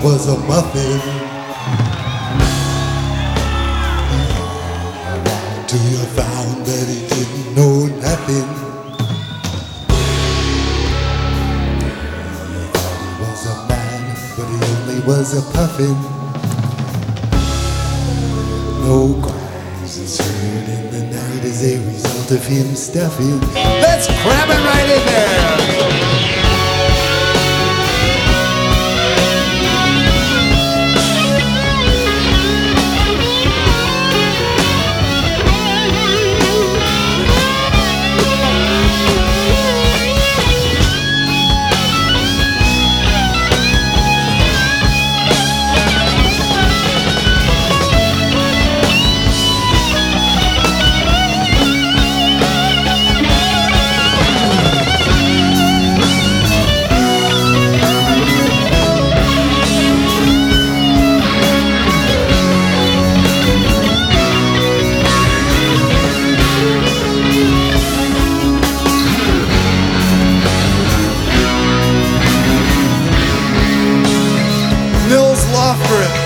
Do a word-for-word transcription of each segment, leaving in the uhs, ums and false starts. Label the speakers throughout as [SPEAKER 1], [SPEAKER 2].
[SPEAKER 1] was a muffin. Till you found that he didn't know nothing. You thought he was a man, but he only was a puffin. No cries is heard in the night as a result of him stuffing. Let's cram it right in there! Nils Lofgren.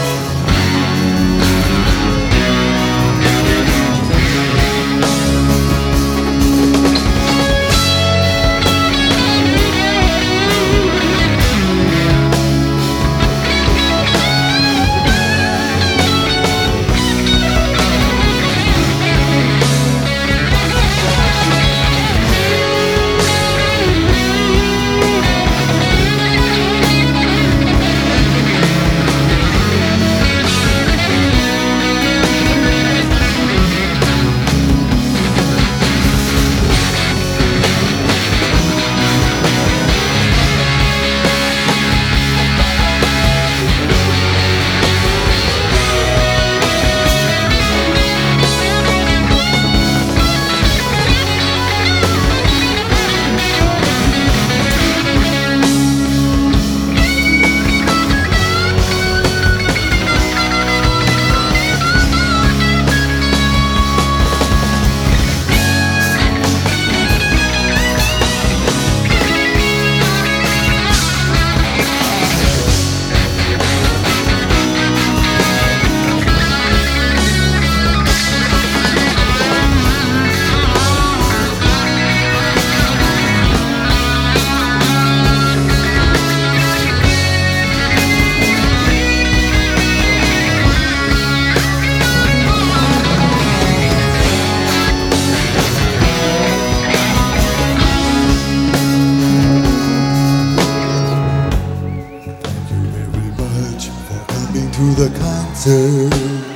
[SPEAKER 1] To the concert.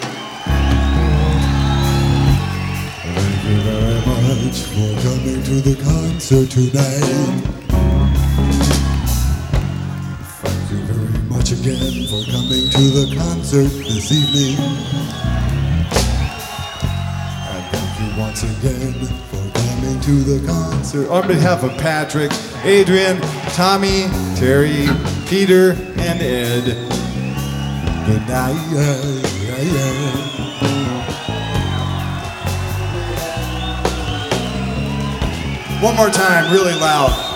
[SPEAKER 1] Thank you very much for coming to the concert tonight. Thank you very much again for coming to the concert this evening. And thank you once again for coming to the concert. On behalf of Patrick, Adrian, Tommy, Terry, Peter, and Ed. Good night. One more time, really loud.